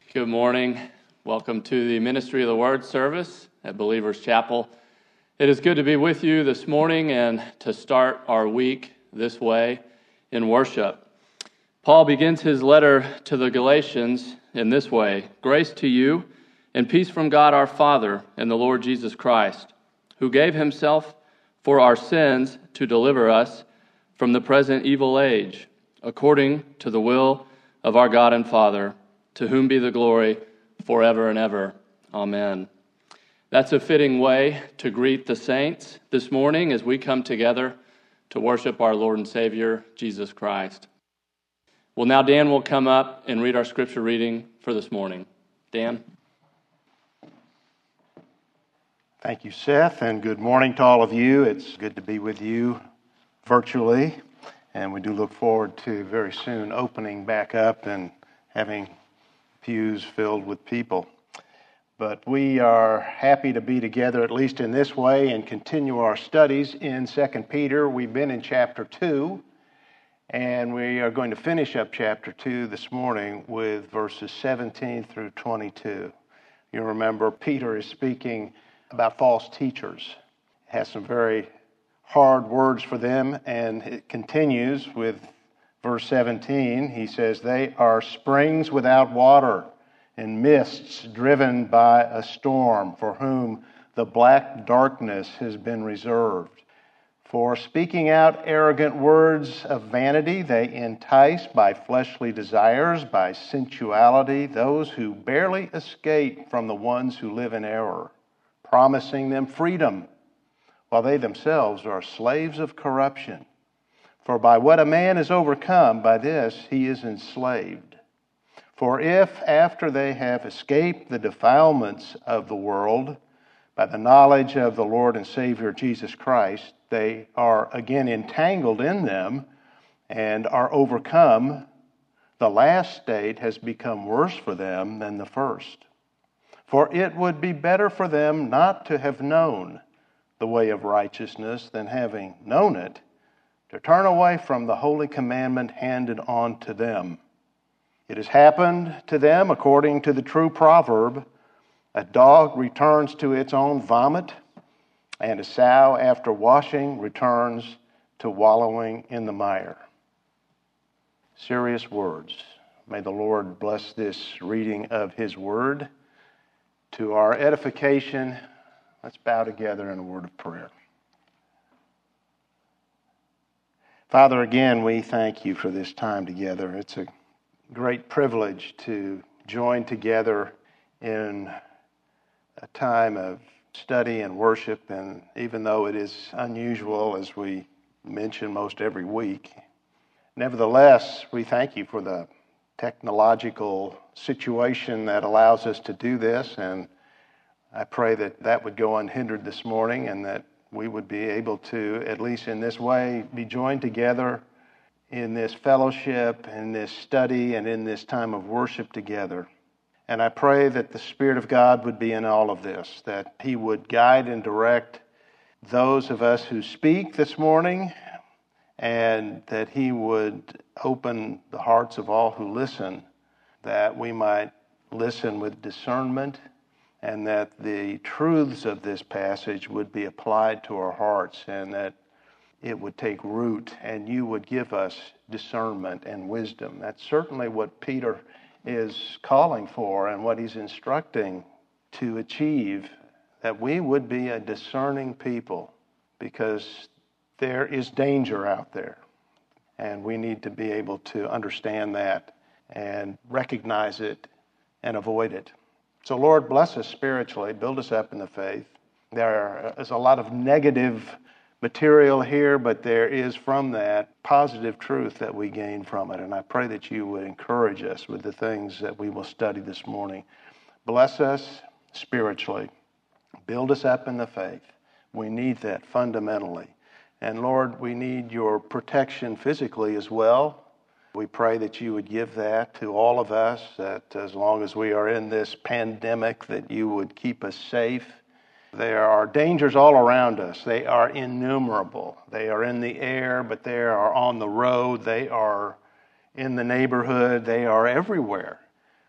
Good morning. Welcome to the Ministry of the Word service at Believers Chapel. It is good to be with you this morning and to start our week this way in worship. Paul begins his letter to the Galatians in this way: Grace to you and peace from God our Father and the Lord Jesus Christ, who gave himself for our sins to deliver us from the present evil age, according to the will of our God and Father, to whom be the glory forever and ever. Amen. That's a fitting way to greet the saints this morning as we come together to worship our Lord and Savior, Jesus Christ. Well, now Dan will come up and read our scripture reading for this morning. Dan? Thank you, Seth, and good morning to all of you. It's good to be with you virtually, and we do look forward to very soon opening back up and having pews filled with people. But we are happy to be together, at least in this way, and continue our studies in 2 Peter. We've been in chapter 2, and we are going to finish up chapter 2 this morning with verses 17 through 22. You remember Peter is speaking about false teachers. It has some very hard words for them, and it continues with verse 17. He says, they are springs without water and mists driven by a storm, for whom the black darkness has been reserved. For speaking out arrogant words of vanity, they entice by fleshly desires, by sensuality, those who barely escape from the ones who live in error, promising them freedom, while they themselves are slaves of corruption. For by what a man is overcome, by this he is enslaved. For if, after they have escaped the defilements of the world, by the knowledge of the Lord and Savior Jesus Christ, they are again entangled in them and are overcome, the last state has become worse for them than the first. For it would be better for them not to have known the way of righteousness than, having known it, to turn away from the holy commandment handed on to them. It has happened to them according to the true proverb, a dog returns to its own vomit, and a sow after washing returns to wallowing in the mire. Serious words. May the Lord bless this reading of His Word. To our edification, let's bow together in a word of prayer. Father, again, we thank you for this time together. It's a great privilege to join together in a time of study and worship, and even though it is unusual, as we mention most every week, nevertheless, we thank you for the technological situation that allows us to do this, and I pray that that would go unhindered this morning and that we would be able to, at least in this way, be joined together in this fellowship, in this study, and in this time of worship together. And I pray that the Spirit of God would be in all of this, that He would guide and direct those of us who speak this morning, and that He would open the hearts of all who listen, that we might listen with discernment, and that the truths of this passage would be applied to our hearts, and that it would take root, and you would give us discernment and wisdom. That's certainly what Peter is calling for and what he's instructing to achieve, that we would be a discerning people, because there is danger out there, and we need to be able to understand that and recognize it and avoid it. So, Lord, bless us spiritually, build us up in the faith. There is a lot of negative material here, but there is from that positive truth that we gain from it. And I pray that you would encourage us with the things that we will study this morning. Bless us spiritually. Build us up in the faith. We need that fundamentally. And Lord, we need your protection physically as well. We pray that you would give that to all of us, that as long as we are in this pandemic, that you would keep us safe. There are dangers all around us. They are innumerable. They are in the air, but they are on the road. They are in the neighborhood. They are everywhere.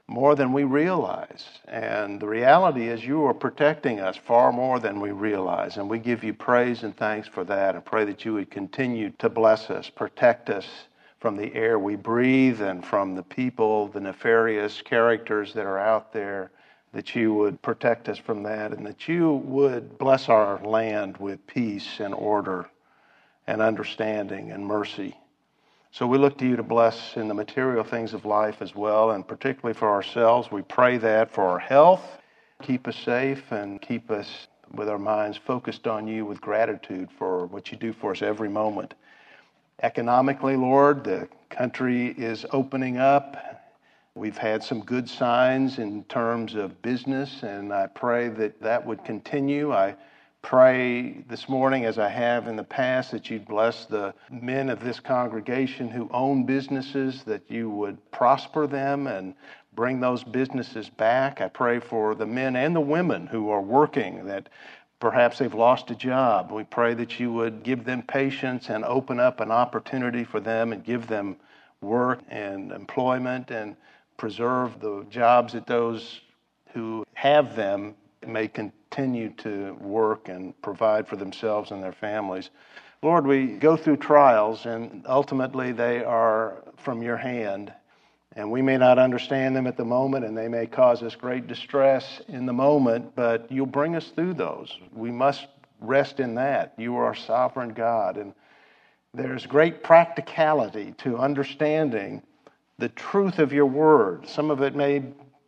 more than we realize. And the reality is you are protecting us far more than we realize. And we give you praise and thanks for that, and pray that you would continue to bless us, protect us from the air we breathe and from the people, the nefarious characters that are out there, that you would protect us from that, and that you would bless our land with peace and order and understanding and mercy. So we look to you to bless in the material things of life as well, and particularly for ourselves. We pray that for our health, keep us safe and keep us with our minds focused on you with gratitude for what you do for us every moment. Economically, Lord, the country is opening up. We've had some good signs in terms of business, and I pray that that would continue. I pray this morning, as I have in the past, that you'd bless the men of this congregation who own businesses, that you would prosper them and bring those businesses back. I pray for the men and the women who are working, that perhaps they've lost a job. We pray that you would give them patience and open up an opportunity for them and give them work and employment, and preserve the jobs that those who have them may continue to work and provide for themselves and their families. Lord, we go through trials, and ultimately they are from your hand, and we may not understand them at the moment, and they may cause us great distress in the moment, but you'll bring us through those. We must rest in that. You are our sovereign God, and there's great practicality to understanding the truth of your word. Some of it may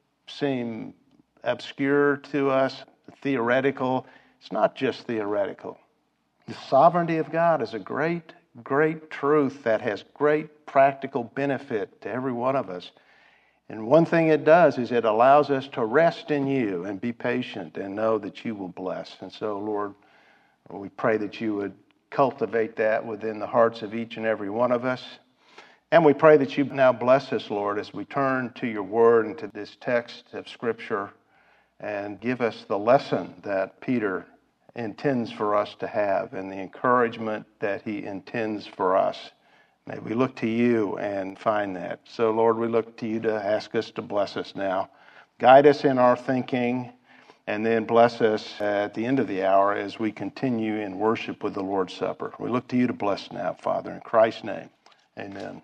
seem obscure to us, theoretical. It's not just theoretical. The sovereignty of God is a great, great truth that has great practical benefit to every one of us. And one thing it does is it allows us to rest in you and be patient and know that you will bless. And so, Lord, we pray that you would cultivate that within the hearts of each and every one of us. And we pray that you now bless us, Lord, as we turn to your word and to this text of Scripture, and give us the lesson that Peter intends for us to have and the encouragement that he intends for us. May we look to you and find that. So, Lord, we look to you to ask us to bless us now. Guide us in our thinking, and then bless us at the end of the hour as we continue in worship with the Lord's Supper. We look to you to bless now, Father, in Christ's name. Amen.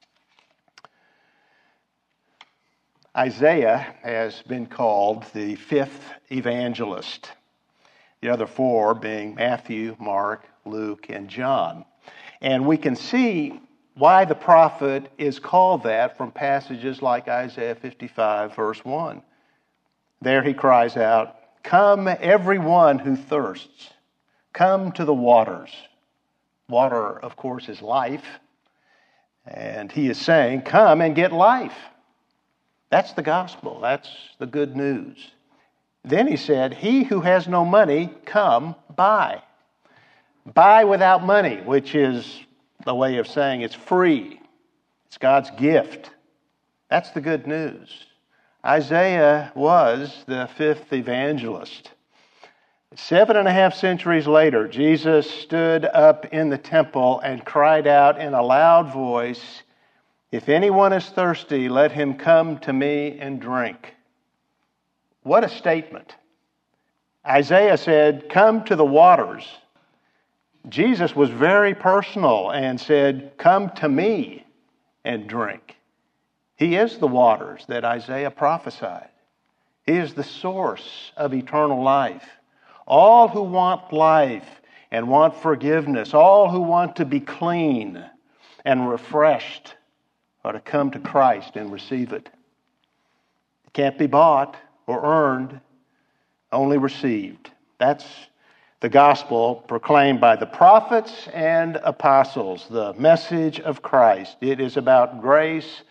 Isaiah has been called the fifth evangelist, the other four being Matthew, Mark, Luke, and John. And we can see why the prophet is called that from passages like Isaiah 55, verse 1. There he cries out, "Come, everyone who thirsts, come to the waters." Water, of course, is life. And he is saying, come and get life. That's the gospel. That's the good news. Then he said, "He who has no money, come, buy." Buy without money, which is the way of saying it's free. It's God's gift. That's the good news. Isaiah was the fifth evangelist. 7.5 centuries later, Jesus stood up in the temple and cried out in a loud voice, "If anyone is thirsty, let him come to me and drink." What a statement. Isaiah said, "Come to the waters." Jesus was very personal and said, "Come to me and drink." He is the waters that Isaiah prophesied. He is the source of eternal life. All who want life and want forgiveness, all who want to be clean and refreshed, are to come to Christ and receive it. It can't be bought or earned, only received. That's the gospel proclaimed by the prophets and apostles, the message of Christ. It is about grace,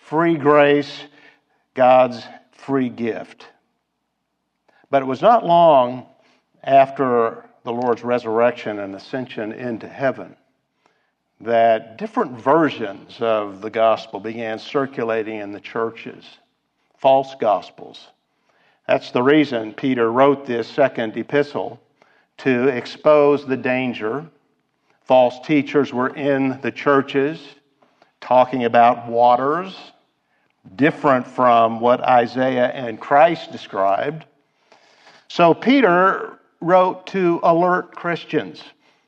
God's free gift. But it was not long after the Lord's resurrection and ascension into heaven that different versions of the gospel began circulating in the churches, false gospels. That's the reason Peter wrote this second epistle, to expose the danger. False teachers were in the churches talking about waters, different from what Isaiah and Christ described. So Peter wrote to alert Christians,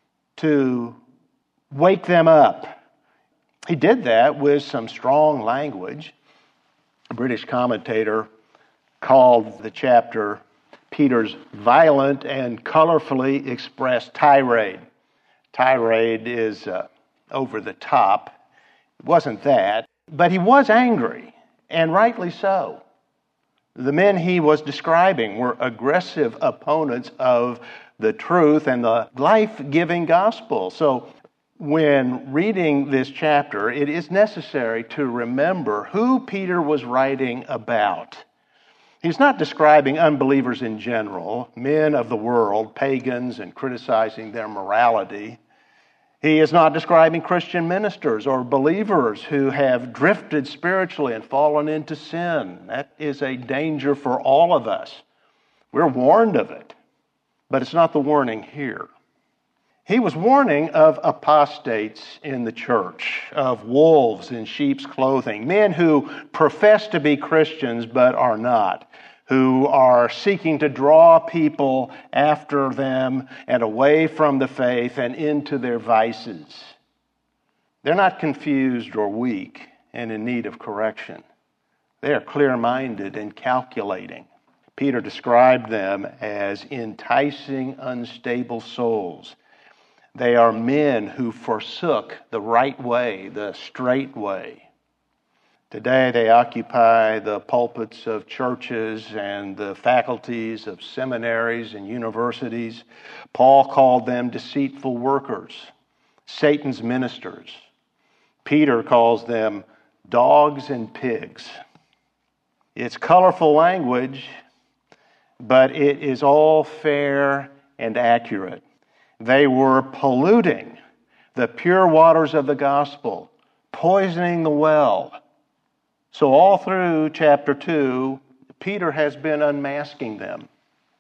to wake them up. He did that with some strong language. A British commentator called the chapter Peter's violent and colorfully expressed tirade. Tirade is over the top. It wasn't that, but he was angry, and rightly so. The men he was describing were aggressive opponents of the truth and the life-giving gospel. So when reading this chapter, it is necessary to remember who Peter was writing about. He's not describing unbelievers in general, men of the world, pagans, and criticizing their morality. He is not describing Christian ministers or believers who have drifted spiritually and fallen into sin. That is a danger for all of us. We're warned of it, but it's not the warning here. He was warning of apostates in the church, of wolves in sheep's clothing, men who profess to be Christians but are not, who are seeking to draw people after them and away from the faith and into their vices. They're not confused or weak and in need of correction. They are clear-minded and calculating. Peter described them as enticing, unstable souls. They are men who forsook the right way, the straight way. Today they occupy the pulpits of churches and the faculties of seminaries and universities. Paul called them deceitful workers, Satan's ministers. Peter calls them dogs and pigs. It's colorful language, but it is all fair and accurate. They were polluting the pure waters of the gospel, poisoning the well. So all through chapter 2, Peter has been unmasking them.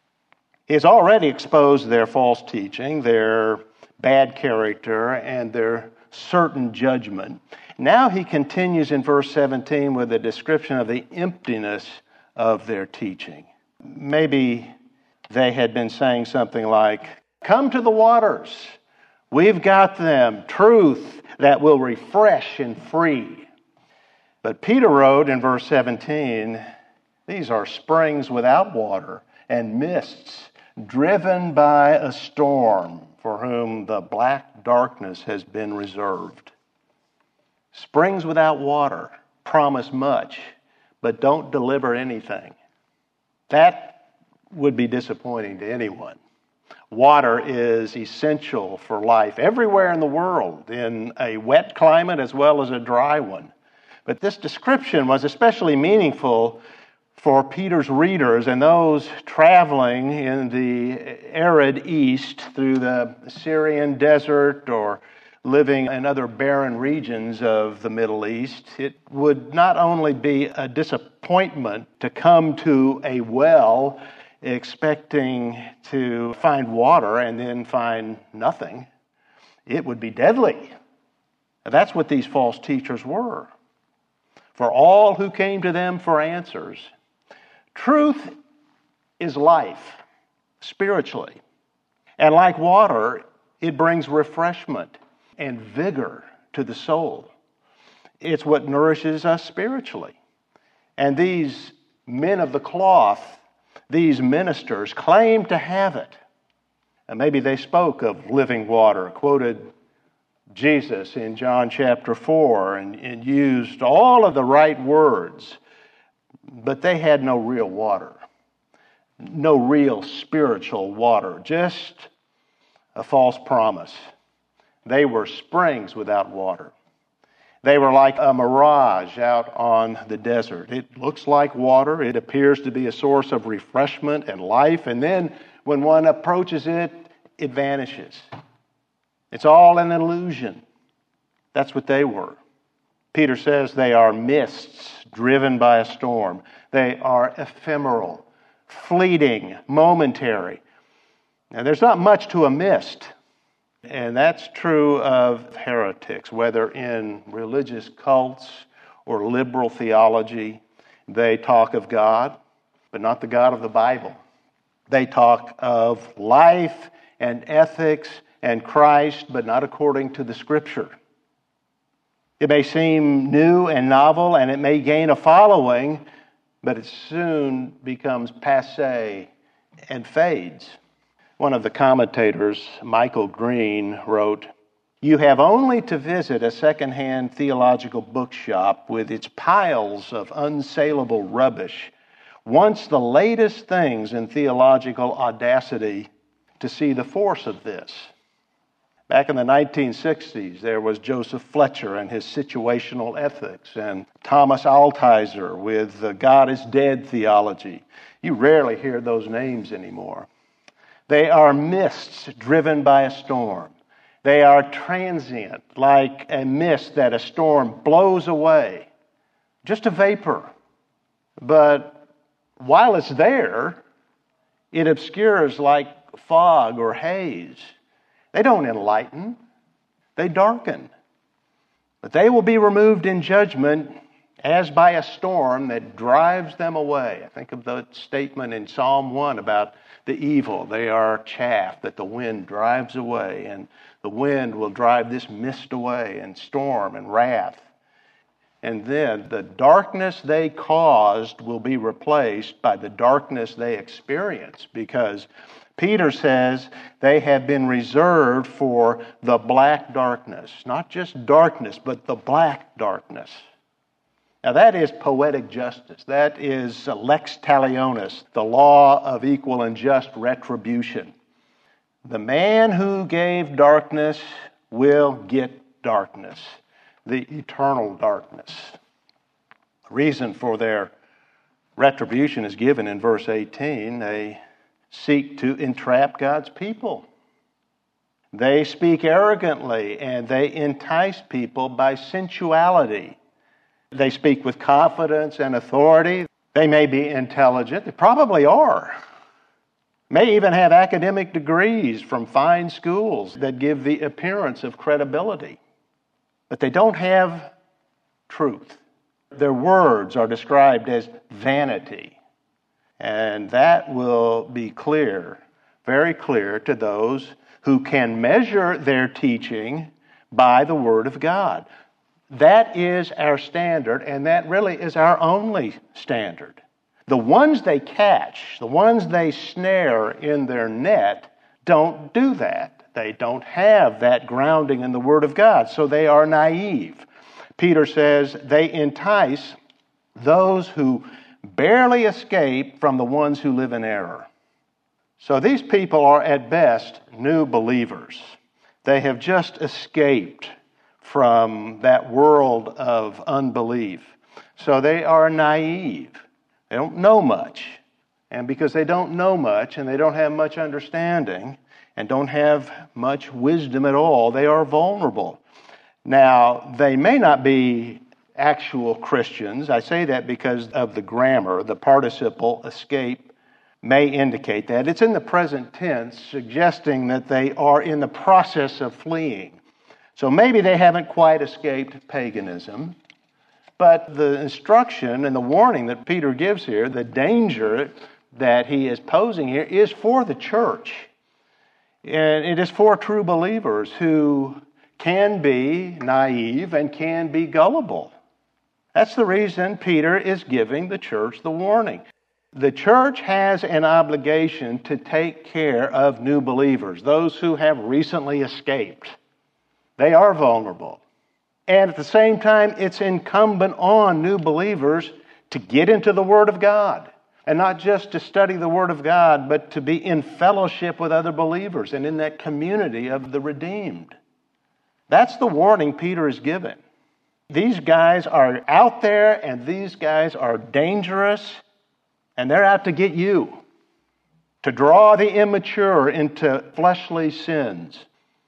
He has already exposed their false teaching, their bad character, and their certain judgment. Now he continues in verse 17 with a description of the emptiness of their teaching. Maybe they had been saying something like, "Come to the waters. We've got them. Truth that will refresh and free." But Peter wrote in verse 17, these are springs without water and mists driven by a storm for whom the black darkness has been reserved. Springs without water promise much, but don't deliver anything. That would be disappointing to anyone. Water is essential for life everywhere in the world, in a wet climate as well as a dry one. But this description was especially meaningful for Peter's readers and those traveling in the arid east through the Syrian desert or living in other barren regions of the Middle East. It would not only be a disappointment to come to a well expecting to find water and then find nothing. It would be deadly. That's what these false teachers were. For all who came to them for answers, truth is life, spiritually. And like water, it brings refreshment and vigor to the soul. It's what nourishes us spiritually. And these men of the cloth, these ministers, claim to have it. And maybe they spoke of living water, quoted Jesus in John chapter 4 and used all of the right words, but they had no real water, no real spiritual water, just a false promise. They were springs without water. They were like a mirage out on the desert. It looks like water. It appears to be a source of refreshment and life, and then when one approaches it, it vanishes. It's all an illusion. That's what they were. Peter says they are mists driven by a storm. They are ephemeral, fleeting, momentary. Now, there's not much to a mist, and that's true of heretics, whether in religious cults or liberal theology. They talk of God, but not the God of the Bible. They talk of life and ethics and Christ, but not according to the Scripture. It may seem new and novel, and it may gain a following, but it soon becomes passé and fades. One of the commentators, Michael Green, wrote, "You have only to visit a secondhand theological bookshop with its piles of unsaleable rubbish, once the latest things in theological audacity, to see the force of this." Back in the 1960s, there was Joseph Fletcher and his situational ethics, and Thomas Altizer with the God is dead theology. You rarely hear those names anymore. They are mists driven by a storm. They are transient, like a mist that a storm blows away. Just a vapor. But while it's there, it obscures like fog or haze. They don't enlighten, they darken. But they will be removed in judgment as by a storm that drives them away. I think of the statement in Psalm 1 about the evil. They are chaff that the wind drives away, and the wind will drive this mist away, and storm and wrath. And then the darkness they caused will be replaced by the darkness they experience, because Peter says they have been reserved for the black darkness. Not just darkness, but the black darkness. Now that is poetic justice. That is lex talionis, the law of equal and just retribution. The man who gave darkness will get darkness, the eternal darkness. The reason for their retribution is given in verse 18. They seek to entrap God's people. They speak arrogantly and they entice people by sensuality. They speak with confidence and authority. They may be intelligent. They probably are. May even have academic degrees from fine schools that give the appearance of credibility. But they don't have truth. Their words are described as vanity. And that will be clear, very clear to those who can measure their teaching by the Word of God. That is our standard, and that really is our only standard. The ones they catch, the ones they snare in their net, don't do that. They don't have that grounding in the Word of God, so they are naive. Peter says they entice those who barely escape from the ones who live in error. So these people are at best new believers. They have just escaped from that world of unbelief. So they are naive. They don't know much. And because they don't know much and they don't have much understanding and don't have much wisdom at all, they are vulnerable. Now, they may not be actual Christians. I say that because of the grammar. The participle escape may indicate that. It's in the present tense, suggesting that they are in the process of fleeing. So maybe they haven't quite escaped paganism, but the instruction and the warning that Peter gives here, the danger that he is posing here, is for the church. And it is for true believers who can be naive and can be gullible. That's the reason Peter is giving the church the warning. The church has an obligation to take care of new believers, those who have recently escaped. They are vulnerable. And at the same time, it's incumbent on new believers to get into the Word of God. And not just to study the Word of God, but to be in fellowship with other believers and in that community of the redeemed. That's the warning Peter is given. These guys are out there, and these guys are dangerous, and they're out to get you, to draw the immature into fleshly sins.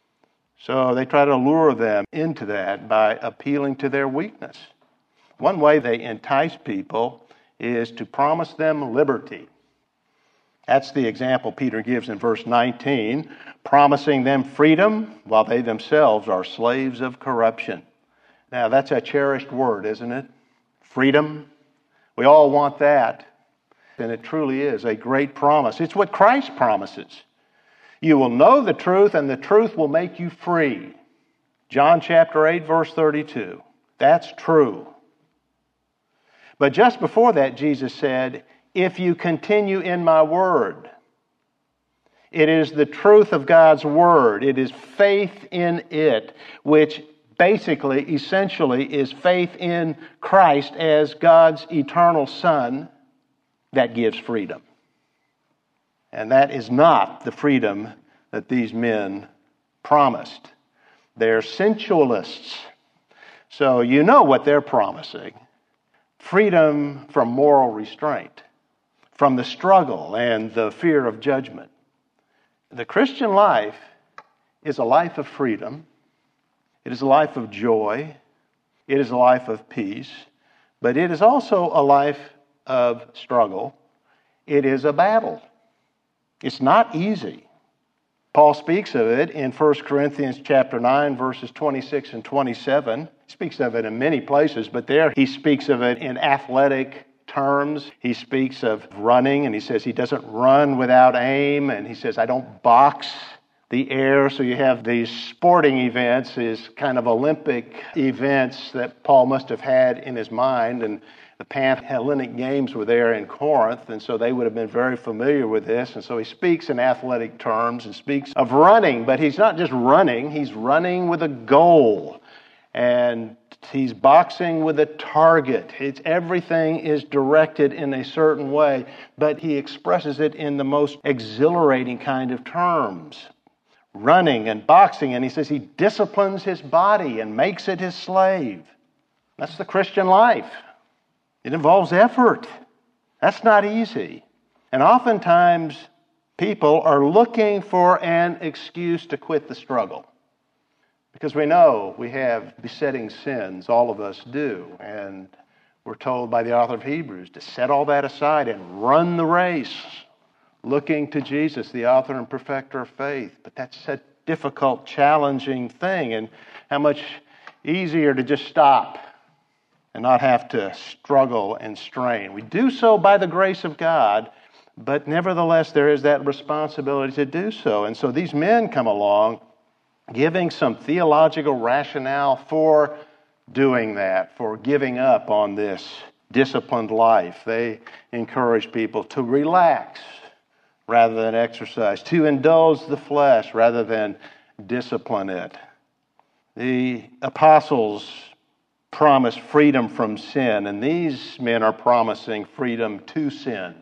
So they try to lure them into that by appealing to their weakness. One way they entice people is to promise them liberty. That's the example Peter gives in verse 19, promising them freedom while they themselves are slaves of corruption. Now, that's a cherished word, isn't it? freedom. We all want that. And it truly is a great promise. It's what Christ promises. You will know the truth, and the truth will make you free. John chapter 8, verse 32. That's true. But just before that, Jesus said, if you continue in my word. It is the truth of God's word. It is faith in it, which basically, essentially, is faith in Christ as God's eternal Son that gives freedom. And that is not the freedom that these men promised. They're sensualists. So you know what they're promising. Freedom from moral restraint, from the struggle and the fear of judgment. The Christian life is a life of freedom. It is a life of joy. It is a life of peace. But it is also a life of struggle. It is a battle. It's not easy. Paul speaks of it in 1 Corinthians chapter 9, verses 26 and 27. He speaks of it in many places, but there he speaks of it in athletic terms. He speaks of running, and he says he doesn't run without aim, and he says, I don't box the air. So you have these sporting events, these kind of Olympic events that Paul must have had in his mind, and the Pan-Hellenic Games were there in Corinth, and so they would have been very familiar with this. And so he speaks in athletic terms and speaks of running, but he's not just running, he's running with a goal. And he's boxing with a target. Everything is directed in a certain way, but he expresses it in the most exhilarating kind of terms. Running and boxing, and he says he disciplines his body and makes it his slave. That's the Christian life. It involves effort. That's not easy. And oftentimes, people are looking for an excuse to quit the struggle. Because we know we have besetting sins, all of us do. And we're told by the author of Hebrews to set all that aside and run the race, looking to Jesus, the author and perfecter of faith. But that's a difficult, challenging thing. And how much easier to just stop and not have to struggle and strain. We do so by the grace of God, but nevertheless there is that responsibility to do so. And so these men come along giving some theological rationale for doing that, for giving up on this disciplined life. They encourage people to relax rather than exercise, to indulge the flesh rather than discipline it. The apostles promise freedom from sin, and these men are promising freedom to sin.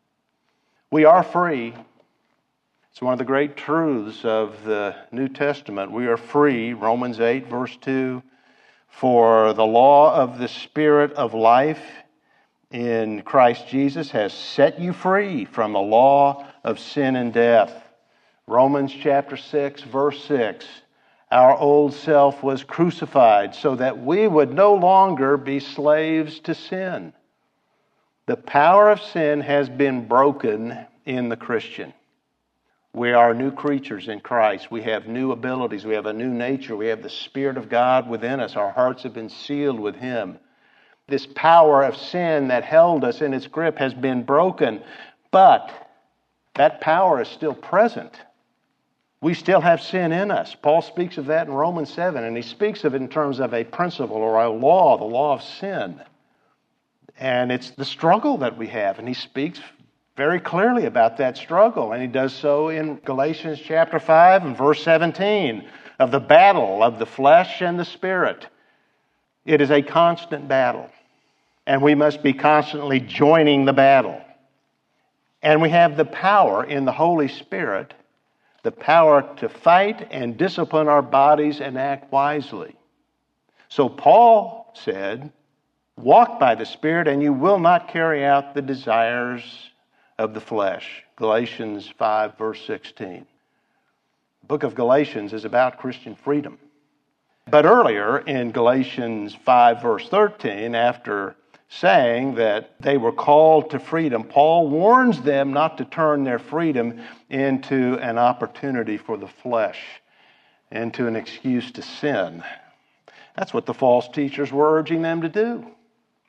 We are free. It's one of the great truths of the New Testament. We are free, Romans 8, verse 2, for the law of the Spirit of life in Christ Jesus has set you free from the law of sin and death. Romans chapter 6, verse 6. Our old self was crucified so that we would no longer be slaves to sin. The power of sin has been broken in the Christian. We are new creatures in Christ. We have new abilities. We have a new nature. We have the Spirit of God within us. Our hearts have been sealed with Him. This power of sin that held us in its grip has been broken, but that power is still present. We still have sin in us. Paul speaks of that in Romans 7, and he speaks of it in terms of a principle or a law, the law of sin. And it's the struggle that we have, and he speaks very clearly about that struggle, and he does so in Galatians chapter 5 and verse 17, of the battle of the flesh and the spirit. It is a constant battle, and we must be constantly joining the battle. And we have the power in the Holy Spirit, the power to fight and discipline our bodies and act wisely. So Paul said, walk by the Spirit and you will not carry out the desires of the flesh. Galatians 5 verse 16. The book of Galatians is about Christian freedom. But earlier in Galatians 5 verse 13, after saying that they were called to freedom, Paul warns them not to turn their freedom into an opportunity for the flesh, into an excuse to sin. That's what the false teachers were urging them to do.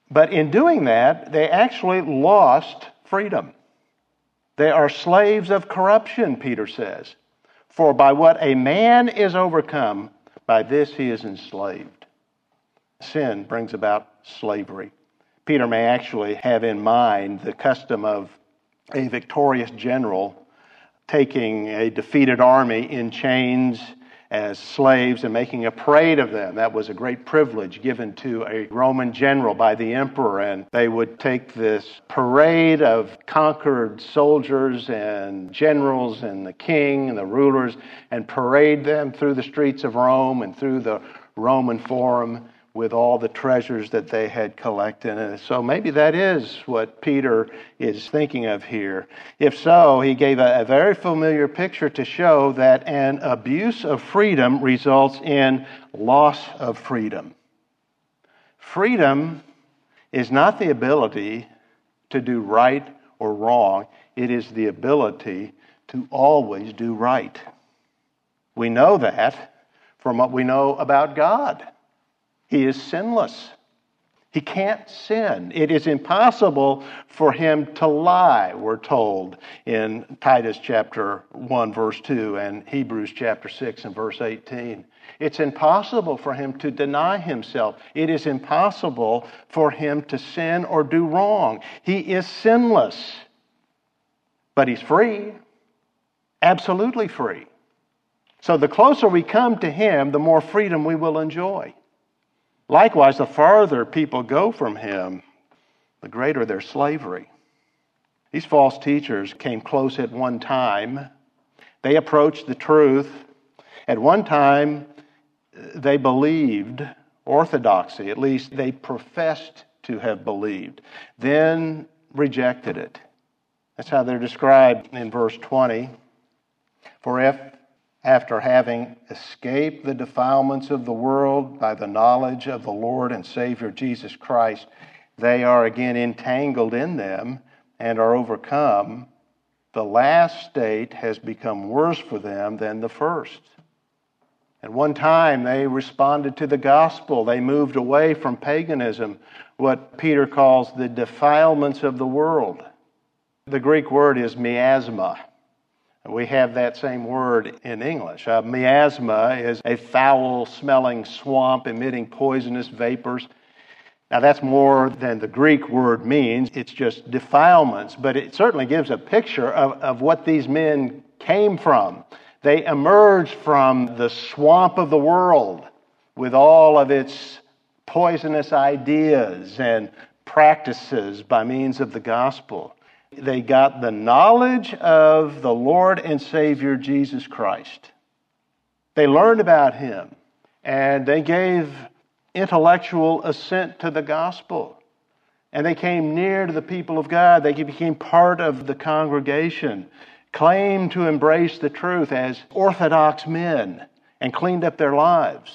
But in doing that, they actually lost freedom. They are slaves of corruption, Peter says. For by what a man is overcome, by this he is enslaved. Sin brings about slavery. Peter may actually have in mind the custom of a victorious general taking a defeated army in chains as slaves and making a parade of them. That was a great privilege given to a Roman general by the emperor, and they would take this parade of conquered soldiers and generals and the king and the rulers and parade them through the streets of Rome and through the Roman Forum with all the treasures that they had collected. And so maybe that is what Peter is thinking of here. If so, he gave a very familiar picture to show that an abuse of freedom results in loss of freedom. Freedom is not the ability to do right or wrong. It is the ability to always do right. We know that from what we know about God. He is sinless. He can't sin. It is impossible for him to lie, we're told in Titus chapter 1, verse 2, and Hebrews chapter 6 and verse 18. It's impossible for him to deny himself. It is impossible for him to sin or do wrong. He is sinless. But he's free. Absolutely free. So the closer we come to him, the more freedom we will enjoy. Likewise, the farther people go from him, the greater their slavery. These false teachers came close at one time. They approached the truth. At one time, they believed orthodoxy. At least they professed to have believed. Then rejected it. That's how they're described in verse 20. For if, after having escaped the defilements of the world by the knowledge of the Lord and Savior Jesus Christ, they are again entangled in them and are overcome, the last state has become worse for them than the first. At one time, they responded to the gospel. They moved away from paganism, what Peter calls the defilements of the world. The Greek word is miasma. We have that same word in English. Miasma is a foul-smelling swamp emitting poisonous vapors. Now, that's more than the Greek word means. It's just defilements. But it certainly gives a picture of what these men came from. They emerged from the swamp of the world with all of its poisonous ideas and practices by means of the gospel. They got the knowledge of the Lord and Savior Jesus Christ. They learned about him, and they gave intellectual assent to the gospel. And they came near to the people of God. They became part of the congregation, claimed to embrace the truth as orthodox men, and cleaned up their lives.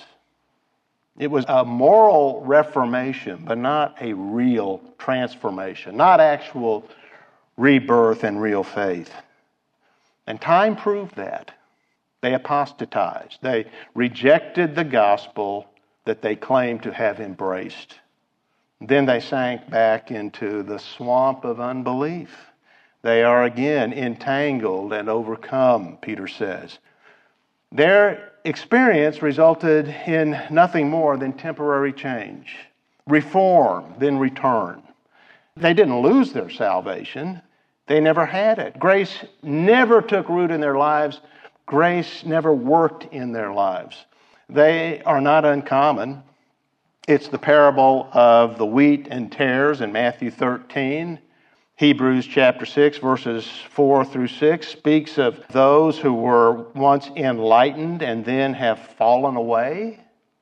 It was a moral reformation, but not a real transformation, not actual rebirth and real faith. And time proved that. They apostatized. They rejected the gospel that they claimed to have embraced. Then they sank back into the swamp of unbelief. They are again entangled and overcome, Peter says. Their experience resulted in nothing more than temporary change, reform, then return. They didn't lose their salvation. They never had it. Grace never took root in their lives. Grace never worked in their lives. They are not uncommon. It's the parable of the wheat and tares in Matthew 13. Hebrews chapter 6, verses 4 through 6 speaks of those who were once enlightened and then have fallen away.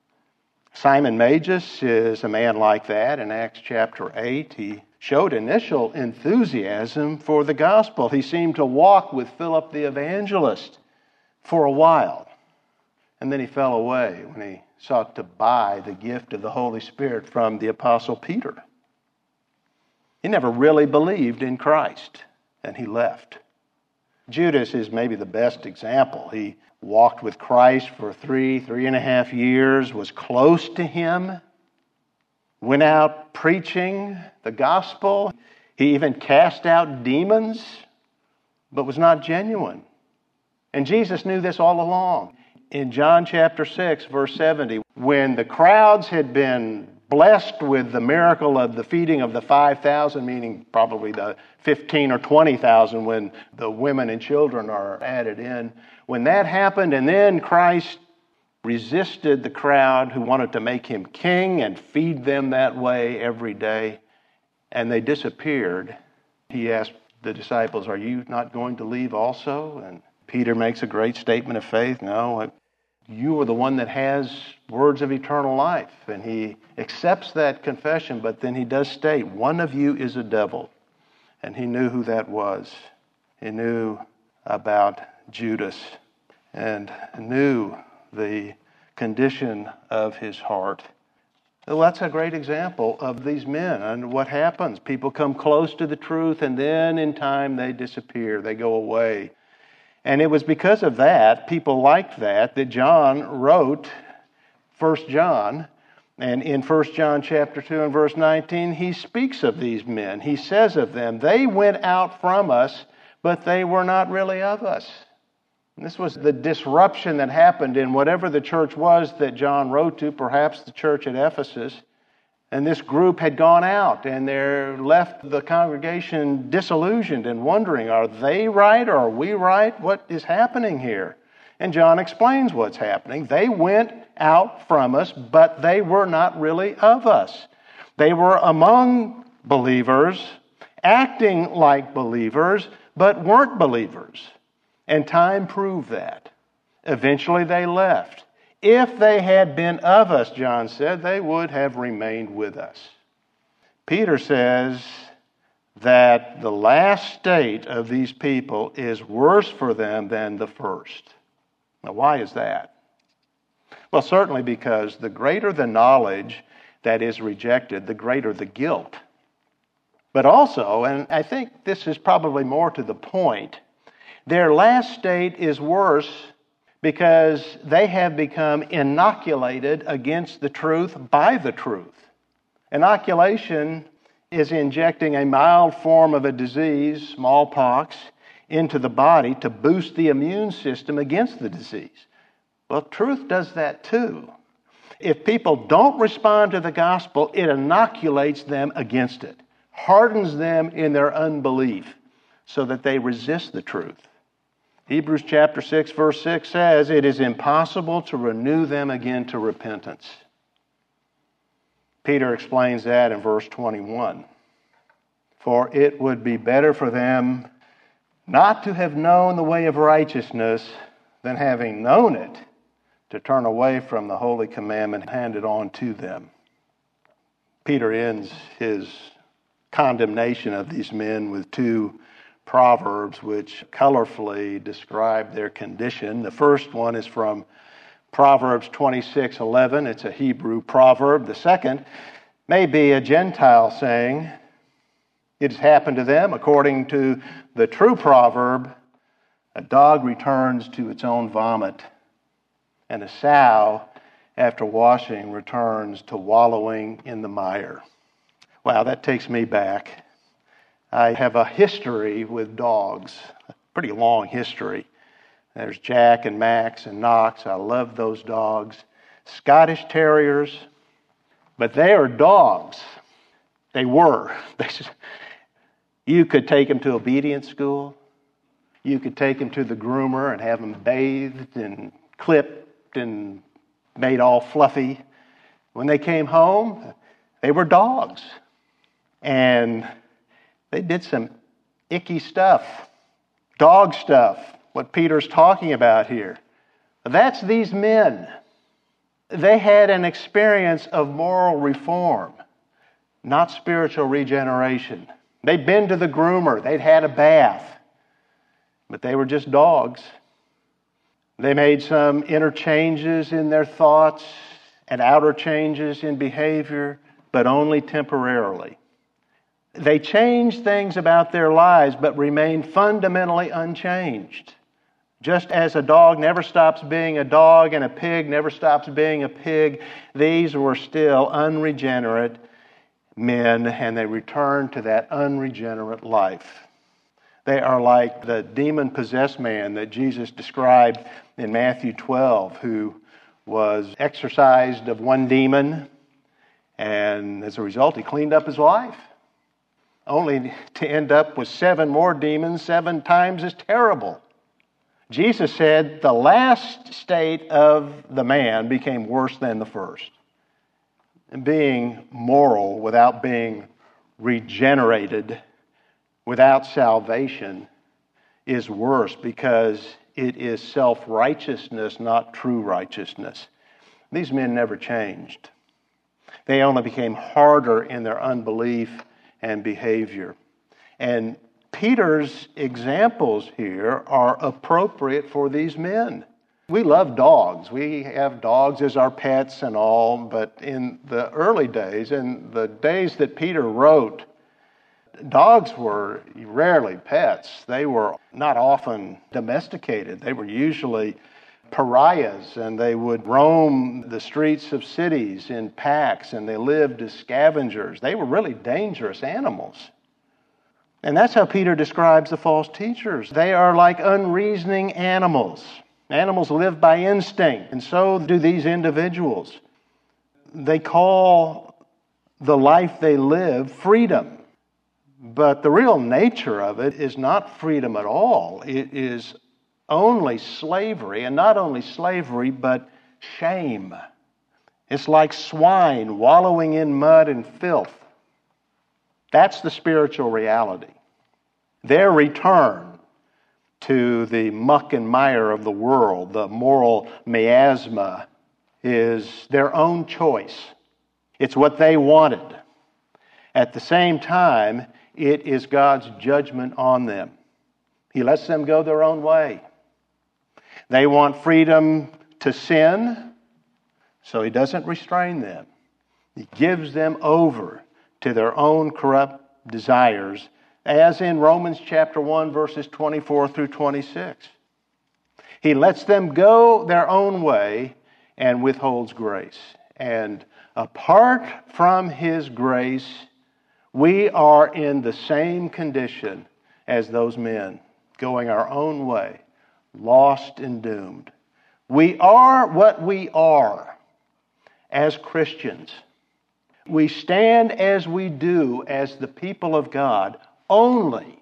Simon Magus is a man like that. In Acts chapter 8, he showed initial enthusiasm for the gospel. He seemed to walk with Philip the evangelist for a while. And then he fell away when he sought to buy the gift of the Holy Spirit from the Apostle Peter. He never really believed in Christ, and he left. Judas is maybe the best example. He walked with Christ for 3.5 years, was close to him, went out preaching the gospel. He even cast out demons, but was not genuine. And Jesus knew this all along. In John chapter 6, verse 70, when the crowds had been blessed with the miracle of the feeding of the 5,000, meaning probably the 15 or 20,000 when the women and children are added in, when that happened, and then Christ resisted the crowd who wanted to make him king and feed them that way every day, and they disappeared, he asked the disciples, "Are you not going to leave also?" And Peter makes a great statement of faith. "No, you are the one that has words of eternal life." And he accepts that confession, but then he does state, "One of you is a devil." And he knew who that was. He knew about Judas and knew the condition of his heart. Well, that's a great example of these men and what happens. People come close to the truth, and then in time they disappear. They go away. And it was because of that, people like that John wrote 1 John. And in 1 John chapter 2 and verse 19, he speaks of these men. He says of them, "They went out from us, but they were not really of us." And this was the disruption that happened in whatever the church was that John wrote to, perhaps the church at Ephesus. And this group had gone out, and they left the congregation disillusioned and wondering, are they right or are we right? What is happening here? And John explains what's happening. They went out from us, but they were not really of us. They were among believers, acting like believers, but weren't believers. And time proved that. Eventually they left. If they had been of us, John said, they would have remained with us. Peter says that the last state of these people is worse for them than the first. Now, why is that? Well, certainly because the greater the knowledge that is rejected, the greater the guilt. But also, and I think this is probably more to the point, their last state is worse because they have become inoculated against the truth by the truth. Inoculation is injecting a mild form of a disease, smallpox, into the body to boost the immune system against the disease. Well, truth does that too. If people don't respond to the gospel, it inoculates them against it, hardens them in their unbelief so that they resist the truth. Hebrews chapter 6, verse 6 says, "It is impossible to renew them again to repentance." Peter explains that in verse 21. "For it would be better for them not to have known the way of righteousness than having known it, to turn away from the holy commandment handed on to them." Peter ends his condemnation of these men with two proverbs which colorfully describe their condition. The first one is from Proverbs 26:11. It's a Hebrew proverb. The second may be a Gentile saying. It has happened to them, according to the true proverb, a dog returns to its own vomit, and a sow, after washing, returns to wallowing in the mire. Wow, that takes me back. I have a history with dogs, a pretty long history. There's Jack and Max and Knox. I love those dogs. Scottish Terriers, but they are dogs. They were. You could take them to obedience school. You could take them to the groomer and have them bathed and clipped and made all fluffy. When they came home, they were dogs. And they did some icky stuff, dog stuff, what Peter's talking about here. That's these men. They had an experience of moral reform, not spiritual regeneration. They'd been to the groomer. They'd had a bath. But they were just dogs. They made some inner changes in their thoughts and outer changes in behavior, but only temporarily. They changed things about their lives, but remained fundamentally unchanged. Just as a dog never stops being a dog and a pig never stops being a pig, these were still unregenerate, men, and they return to that unregenerate life. They are like the demon-possessed man that Jesus described in Matthew 12, who was exorcised of one demon, and as a result, he cleaned up his life, only to end up with 7 more demons, 7 times as terrible. Jesus said the last state of the man became worse than the first. And being moral without being regenerated, without salvation, is worse because it is self-righteousness, not true righteousness. These men never changed. They only became harder in their unbelief and behavior. And Peter's examples here are appropriate for these men. We love dogs. We have dogs as our pets and all, but in the early days, in the days that Peter wrote, dogs were rarely pets. They were not often domesticated. They were usually pariahs, and they would roam the streets of cities in packs, and they lived as scavengers. They were really dangerous animals. And that's how Peter describes the false teachers. They are like unreasoning animals. Animals live by instinct, and so do these individuals. They call the life they live freedom. But the real nature of it is not freedom at all. It is only slavery, and not only slavery, but shame. It's like swine wallowing in mud and filth. That's the spiritual reality. Their return to the muck and mire of the world, the moral miasma, is their own choice. It's what they wanted. At the same time, it is God's judgment on them. He lets them go their own way. They want freedom to sin, so He doesn't restrain them. He gives them over to their own corrupt desires, as in Romans chapter 1, verses 24 through 26. He lets them go their own way and withholds grace. And apart from His grace, we are in the same condition as those men, going our own way, lost and doomed. We are what we are as Christians. We stand as we do as the people of God only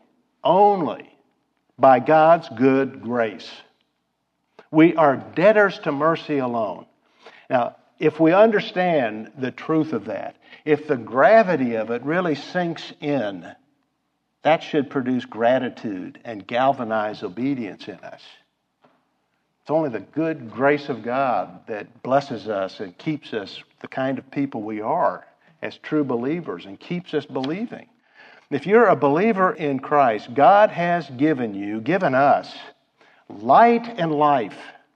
by God's good grace. We are debtors to mercy alone. Now, if we understand the truth of that, if the gravity of it really sinks in, that should produce gratitude and galvanize obedience in us. It's only the good grace of God that blesses us and keeps us the kind of people we are as true believers and keeps us believing. If you're a believer in Christ, God has given us light and life.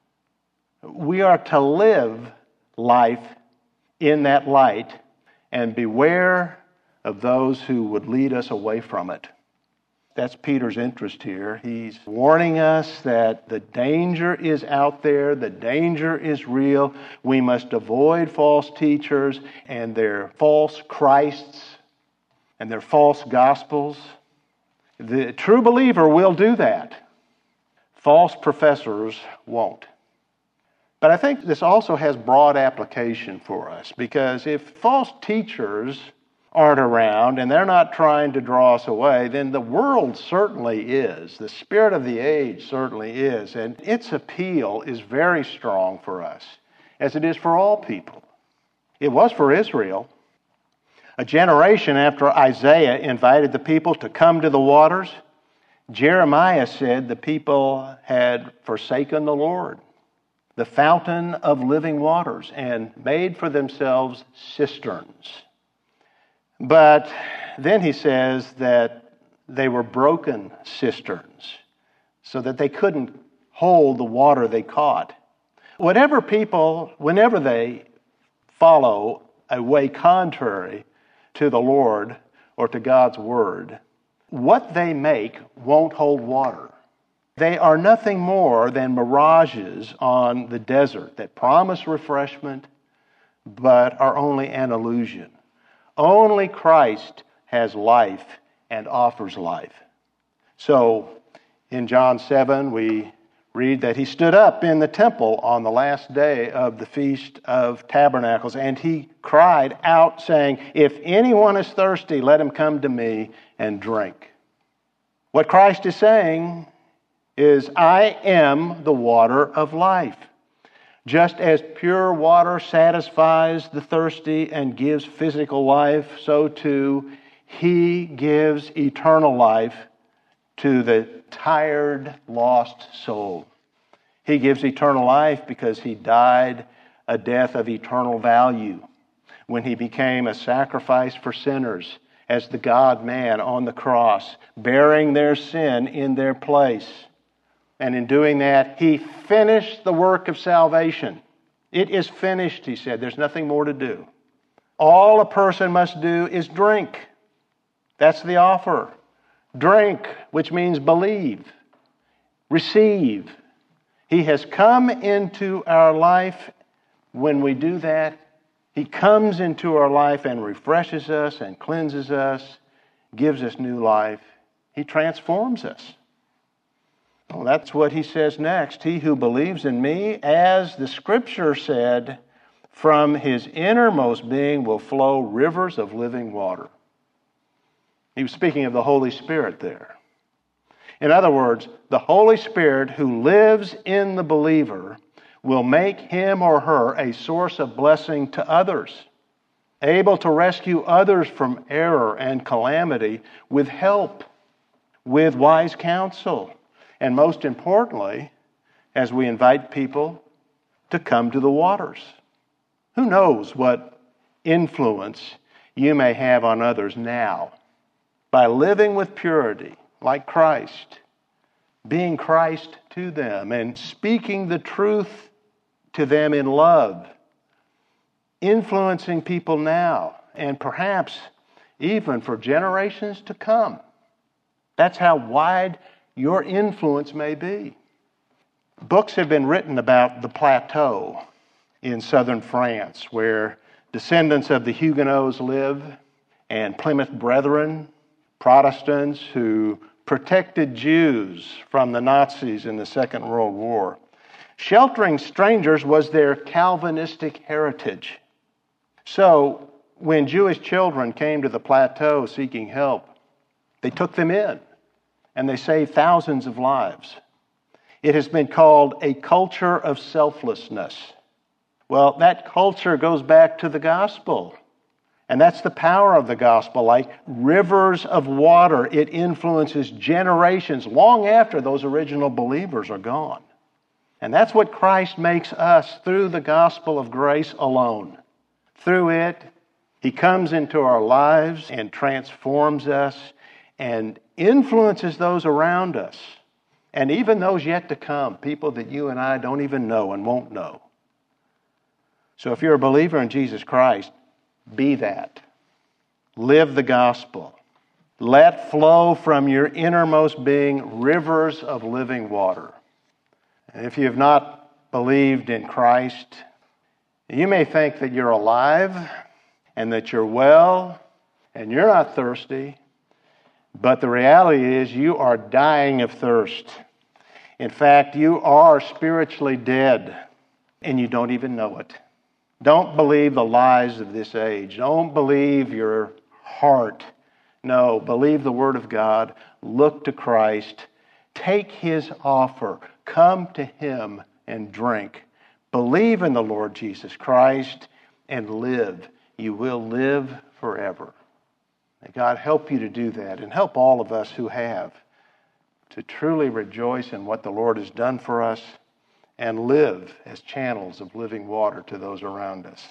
We are to live life in that light and beware of those who would lead us away from it. That's Peter's interest here. He's warning us that the danger is out there, the danger is real. We must avoid false teachers and their false Christs and their false gospels. The true believer will do that. False professors won't. But I think this also has broad application for us, because if false teachers aren't around and they're not trying to draw us away, then the world certainly is. The spirit of the age certainly is. And its appeal is very strong for us, as it is for all people. It was for Israel. A generation after Isaiah invited the people to come to the waters, Jeremiah said the people had forsaken the Lord, the fountain of living waters, and made for themselves cisterns. But then he says that they were broken cisterns, so that they couldn't hold the water they caught. Whenever they follow a way contrary to the Lord or to God's Word, what they make won't hold water. They are nothing more than mirages on the desert that promise refreshment but are only an illusion. Only Christ has life and offers life. So, in John 7, we read that he stood up in the temple on the last day of the Feast of Tabernacles, and he cried out, saying, "If anyone is thirsty, let him come to me and drink." What Christ is saying is, I am the water of life. Just as pure water satisfies the thirsty and gives physical life, so too he gives eternal life to the tired, lost soul. He gives eternal life because he died a death of eternal value when he became a sacrifice for sinners as the God-man on the cross, bearing their sin in their place. And in doing that, he finished the work of salvation. It is finished, he said. There's nothing more to do. All a person must do is drink. That's the offer. Drink, which means believe, receive. He has come into our life. When we do that, he comes into our life and refreshes us and cleanses us, gives us new life. He transforms us. Well, that's what he says next. He who believes in me, as the Scripture said, from his innermost being will flow rivers of living water. He was speaking of the Holy Spirit there. In other words, the Holy Spirit who lives in the believer will make him or her a source of blessing to others, able to rescue others from error and calamity with help, with wise counsel, and most importantly, as we invite people to come to the waters. Who knows what influence you may have on others now by living with purity like Christ, being Christ to them and speaking the truth to them in love, influencing people now and perhaps even for generations to come. That's how wide your influence may be. Books have been written about the plateau in southern France where descendants of the Huguenots live and Plymouth Brethren, Protestants who protected Jews from the Nazis in the Second World War. Sheltering strangers was their Calvinistic heritage. So when Jewish children came to the plateau seeking help, they took them in and they saved thousands of lives. It has been called a culture of selflessness. Well, that culture goes back to the gospel. And that's the power of the gospel. Like rivers of water, it influences generations long after those original believers are gone. And that's what Christ makes us through the gospel of grace alone. Through it, he comes into our lives and transforms us and influences those around us. And even those yet to come, people that you and I don't even know and won't know. So if you're a believer in Jesus Christ, be that. Live the gospel. Let flow from your innermost being rivers of living water. And if you have not believed in Christ, you may think that you're alive and that you're well and you're not thirsty, but the reality is you are dying of thirst. In fact, you are spiritually dead and you don't even know it. Don't believe the lies of this age. Don't believe your heart. No, believe the Word of God. Look to Christ. Take His offer. Come to Him and drink. Believe in the Lord Jesus Christ and live. You will live forever. May God help you to do that and help all of us who have to truly rejoice in what the Lord has done for us and live as channels of living water to those around us.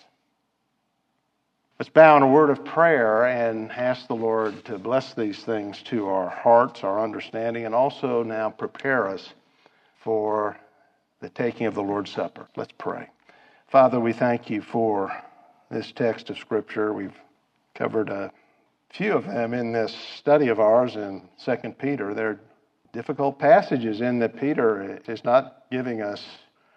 Let's bow in a word of prayer and ask the Lord to bless these things to our hearts, our understanding, and also now prepare us for the taking of the Lord's Supper. Let's pray. Father, we thank you for this text of Scripture. We've covered a few of them in this study of ours in 2 Peter. They're difficult passages in that Peter is not giving us the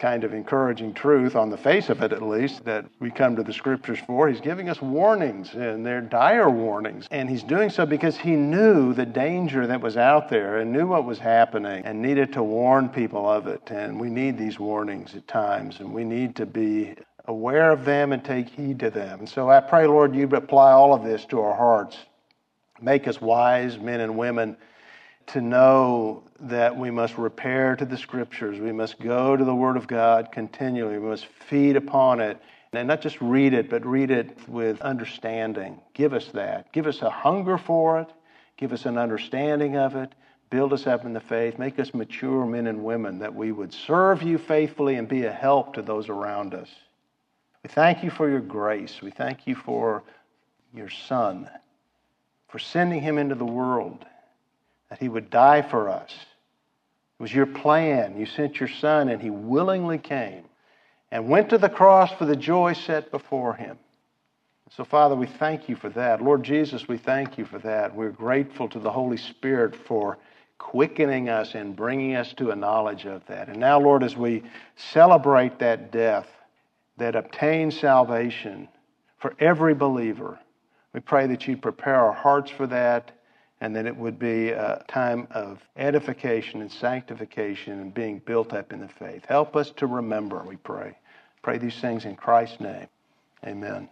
kind of encouraging truth, on the face of it at least, that we come to the Scriptures for. He's giving us warnings, and they're dire warnings. And he's doing so because he knew the danger that was out there and knew what was happening and needed to warn people of it. And we need these warnings at times, and we need to be aware of them and take heed to them. And so I pray, Lord, you apply all of this to our hearts. Make us wise men and women to know that we must repair to the Scriptures. We must go to the Word of God continually. We must feed upon it. And not just read it, but read it with understanding. Give us that. Give us a hunger for it. Give us an understanding of it. Build us up in the faith. Make us mature men and women that we would serve you faithfully and be a help to those around us. We thank you for your grace. We thank you for your Son, for sending him into the world, that he would die for us. It was your plan. You sent your Son, and he willingly came and went to the cross for the joy set before him. So, Father, we thank you for that. Lord Jesus, we thank you for that. We're grateful to the Holy Spirit for quickening us and bringing us to a knowledge of that. And now, Lord, as we celebrate that death that obtains salvation for every believer, we pray that you prepare our hearts for that, and that it would be a time of edification and sanctification and being built up in the faith. Help us to remember, we pray. Pray these things in Christ's name. Amen.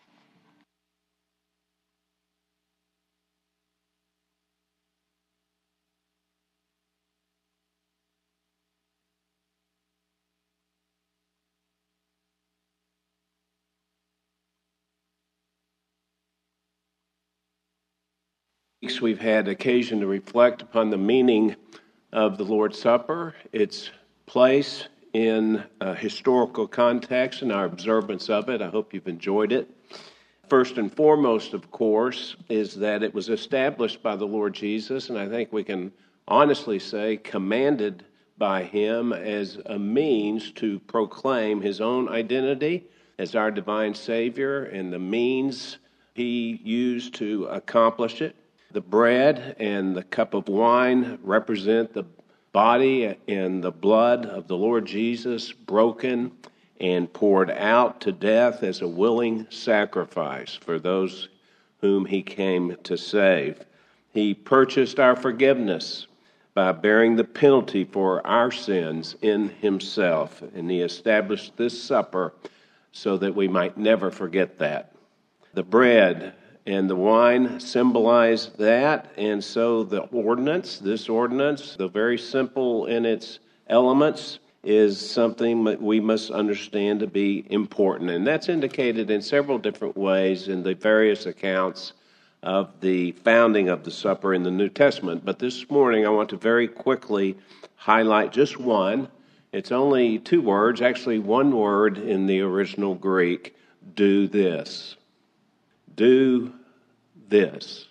We've had occasion to reflect upon the meaning of the Lord's Supper, its place in a historical context and our observance of it. I hope you've enjoyed it. First and foremost, of course, is that it was established by the Lord Jesus, and I think we can honestly say commanded by him as a means to proclaim his own identity as our divine Savior and the means he used to accomplish it. The bread and the cup of wine represent the body and the blood of the Lord Jesus broken and poured out to death as a willing sacrifice for those whom he came to save. He purchased our forgiveness by bearing the penalty for our sins in himself, and he established this supper so that we might never forget that. The bread and the wine symbolize that, and so this ordinance, though very simple in its elements, is something that we must understand to be important. And that's indicated in several different ways in the various accounts of the founding of the supper in the New Testament. But this morning I want to very quickly highlight just one. It's only two words, actually one word in the original Greek: do this. Do this.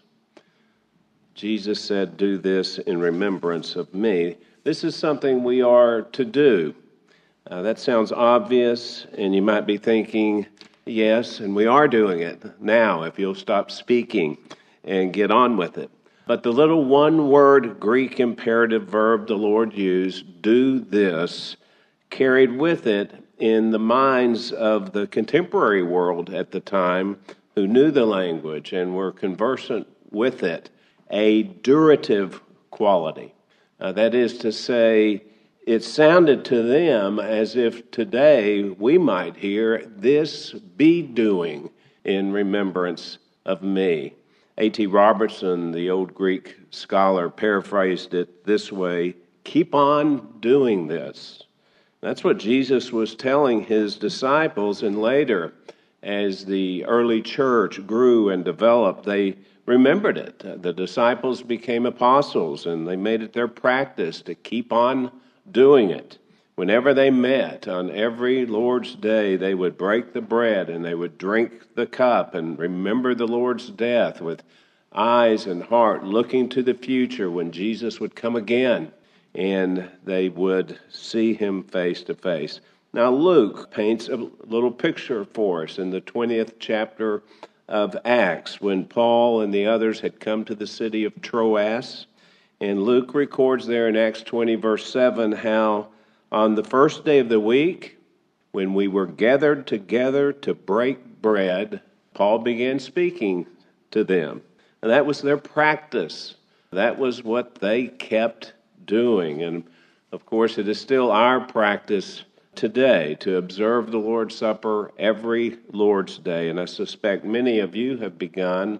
Jesus said, do this in remembrance of me. This is something we are to do. That sounds obvious, and you might be thinking, yes, and we are doing it now, if you'll stop speaking and get on with it. But the little one-word Greek imperative verb the Lord used, do this, carried with it in the minds of the contemporary world at the time who knew the language and were conversant with it, a durative quality. That is to say, it sounded to them as if today we might hear, this be doing in remembrance of me. A.T. Robertson, the old Greek scholar, paraphrased it this way: keep on doing this. That's what Jesus was telling his disciples, and later, as the early church grew and developed, they remembered it. The disciples became apostles, and they made it their practice to keep on doing it. Whenever they met, on every Lord's Day, they would break the bread and they would drink the cup and remember the Lord's death with eyes and heart looking to the future when Jesus would come again, and they would see him face to face. Now, Luke paints a little picture for us in the 20th chapter of Acts when Paul and the others had come to the city of Troas. And Luke records there in Acts 20, verse 7, how On the first day of the week, when we were gathered together to break bread, Paul began speaking to them. And that was their practice. That was what they kept doing. And of course, it is still our practice today to observe the Lord's Supper every Lord's Day. And I suspect many of you have begun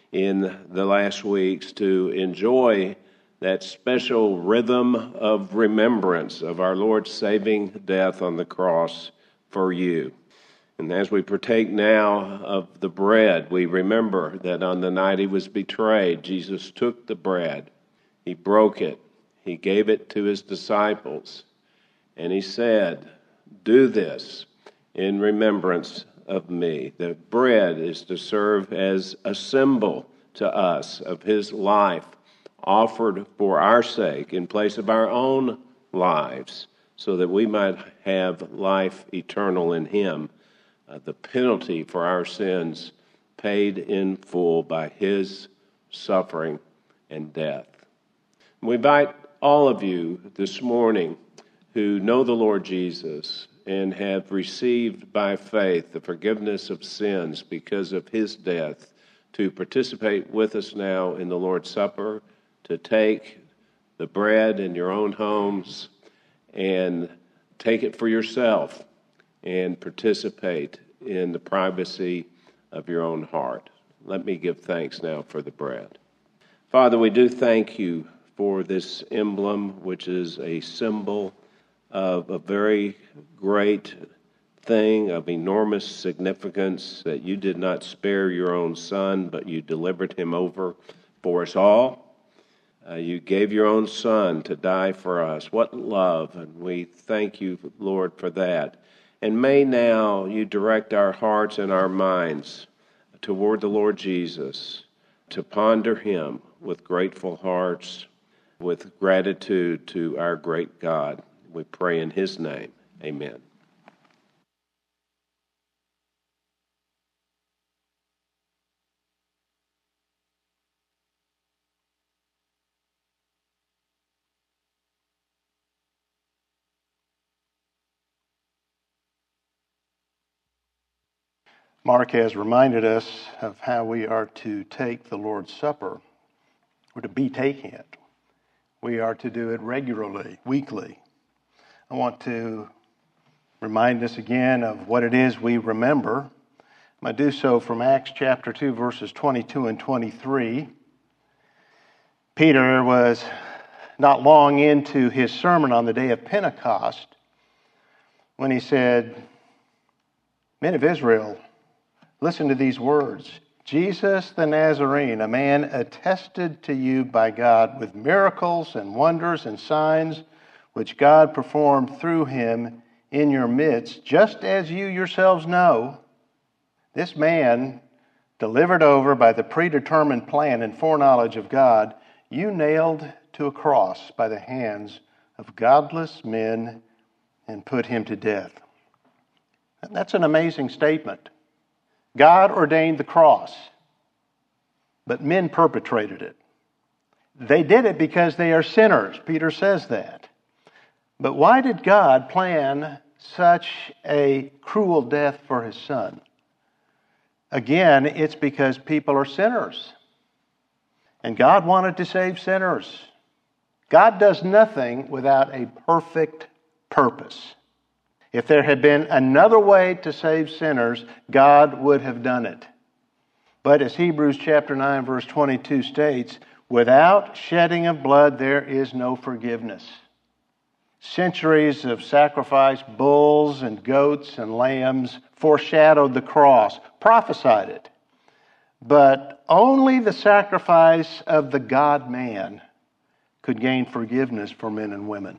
in the last weeks to enjoy that special rhythm of remembrance of our Lord's saving death on the cross for you. And as we partake now of the bread, we remember that on the night he was betrayed, Jesus took the bread, he broke it, he gave it to his disciples, and he said, "Do this in remembrance of me." The bread is to serve as a symbol to us of his life offered for our sake in place of our own lives, so that we might have life eternal in him, the penalty for our sins paid in full by his suffering and death. We invite all of you this morning who know the Lord Jesus and have received by faith the forgiveness of sins because of his death to participate with us now in the Lord's Supper, to take the bread in your own homes and take it for yourself and participate in the privacy of your own heart. Let me give thanks now for the bread. Father, we do thank you for this emblem, which is a symbol of a very great thing of enormous significance, that you did not spare your own Son, but you delivered him over for us all. You gave your own Son to die for us. What love, and we thank you, Lord, for that. And may now you direct our hearts and our minds toward the Lord Jesus, to ponder him with grateful hearts, with gratitude to our great God. We pray in his name. Amen. Mark has reminded us of how we are to take the Lord's Supper, or to be taking it. We are to do it regularly, weekly. I want to remind us again of what it is we remember. I'm going to do so from Acts chapter 2, verses 22 and 23. Peter was not long into his sermon on the day of Pentecost when he said, "Men of Israel, listen to these words. Jesus the Nazarene, a man attested to you by God with miracles and wonders and signs which God performed through him in your midst, just as you yourselves know. This man, delivered over by the predetermined plan and foreknowledge of God, you nailed to a cross by the hands of godless men and put him to death." And that's an amazing statement. God ordained the cross, but men perpetrated it. They did it because they are sinners. Peter says that. But why did God plan such a cruel death for his Son? Again, it's because people are sinners. And God wanted to save sinners. God does nothing without a perfect purpose. If there had been another way to save sinners, God would have done it. But as Hebrews chapter 9, verse 22 states, without shedding of blood, there is no forgiveness. Centuries of sacrifice, bulls and goats and lambs foreshadowed the cross, prophesied it. But only the sacrifice of the God-man could gain forgiveness for men and women.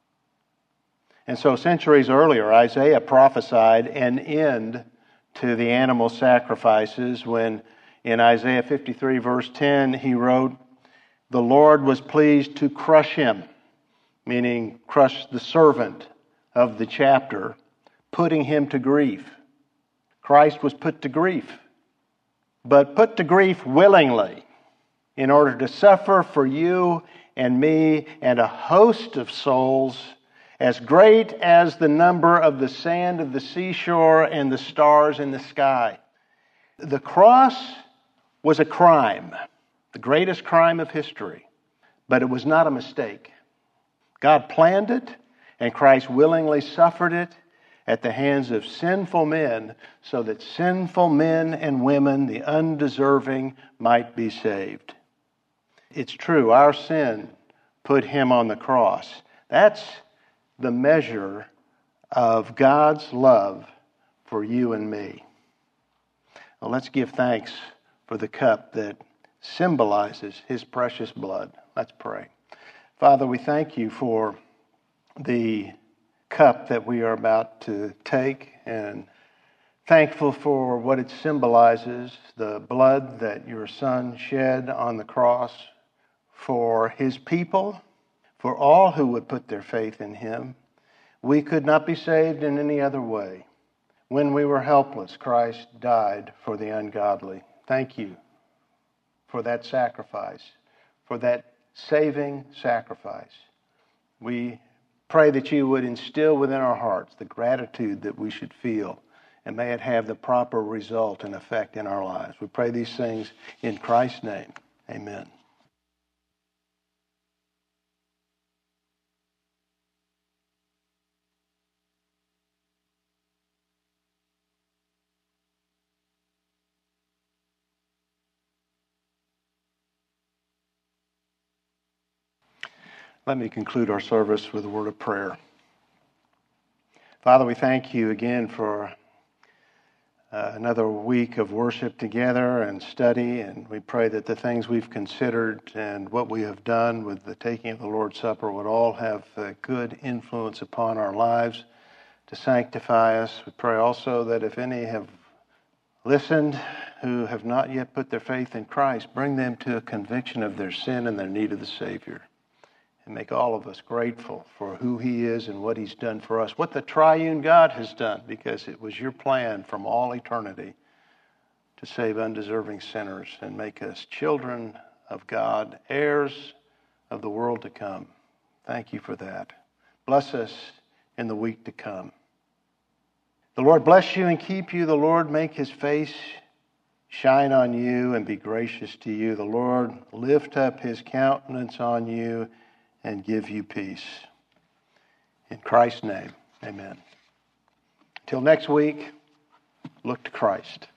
And so centuries earlier, Isaiah prophesied an end to the animal sacrifices when in Isaiah 53 verse 10 he wrote, "The Lord was pleased to crush him," meaning crush the servant of the chapter, putting him to grief. Christ was put to grief, but put to grief willingly in order to suffer for you and me and a host of souls as great as the number of the sand of the seashore and the stars in the sky. The cross was a crime, the greatest crime of history, but it was not a mistake. God planned it, and Christ willingly suffered it at the hands of sinful men so that sinful men and women, the undeserving, might be saved. It's true, our sin put him on the cross. That's the measure of God's love for you and me. Well, let's give thanks for the cup that symbolizes his precious blood. Let's pray. Father, we thank you for the cup that we are about to take, and thankful for what it symbolizes, the blood that your Son shed on the cross for his people, for all who would put their faith in him. We could not be saved in any other way. When we were helpless, Christ died for the ungodly. Thank you for that sacrifice, for that saving sacrifice. We pray that you would instill within our hearts the gratitude that we should feel, and may it have the proper result and effect in our lives. We pray these things in Christ's name. Amen. Let me conclude our service with a word of prayer. Father, we thank you again for another week of worship together and study, and we pray that the things we've considered and what we have done with the taking of the Lord's Supper would all have a good influence upon our lives to sanctify us. We pray also that if any have listened who have not yet put their faith in Christ, bring them to a conviction of their sin and their need of the Savior. And make all of us grateful for who he is and what he's done for us, what the triune God has done, because it was your plan from all eternity to save undeserving sinners and make us children of God, heirs of the world to come. Thank you for that. Bless us in the week to come. The Lord bless you and keep you. The Lord make his face shine on you and be gracious to you. The Lord lift up his countenance on you and give you peace. In Christ's name, amen. Till next week, look to Christ.